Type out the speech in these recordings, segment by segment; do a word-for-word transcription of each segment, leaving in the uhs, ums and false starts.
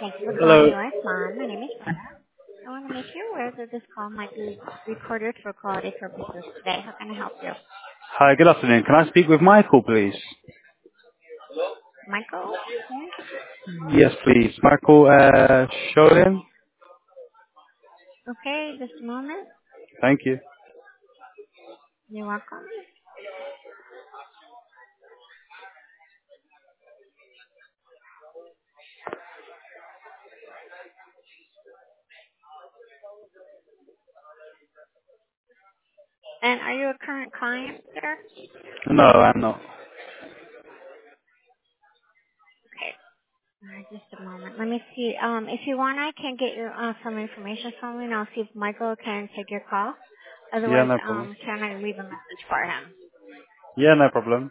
Thank you for calling Hello. U S Mom. My name is Brenda. I want to make you aware that this call might be recorded for quality purposes today. How can I help you? Hi, good afternoon. Can I speak with Michael, please? Michael? Okay. Yes, please. Michael uh, Sholin. Okay, just a moment. Thank you. You're welcome. And are you a current client, sir? No, I'm not. Okay. All right, just a moment. Let me see. Um, if you want, I can get your uh, some information from you, and I'll see if Michael can take your call. Yeah, Otherwise, no problem. um, can I leave a message for him? Yeah, no problem.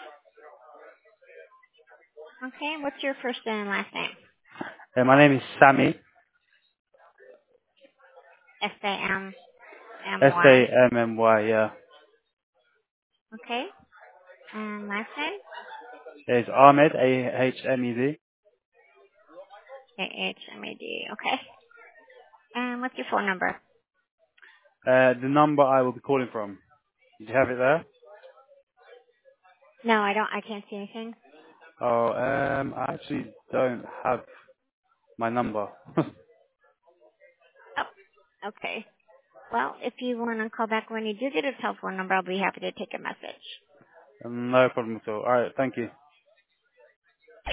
Okay. What's your first and last name? Uh, my name is Sammy. S A M M S A Y. M M Y. Yeah. Okay. And last name? It's Ahmed. A H M E D. A H M A D. Okay. And what's your phone number? Uh, the number I will be calling from. Did you have it there? No, I don't. I can't see anything. Oh, um, I actually don't have my number. Oh, okay. Well, if you want to call back when you do get a telephone number, I'll be happy to take a message. no problem at all. All right. Thank you.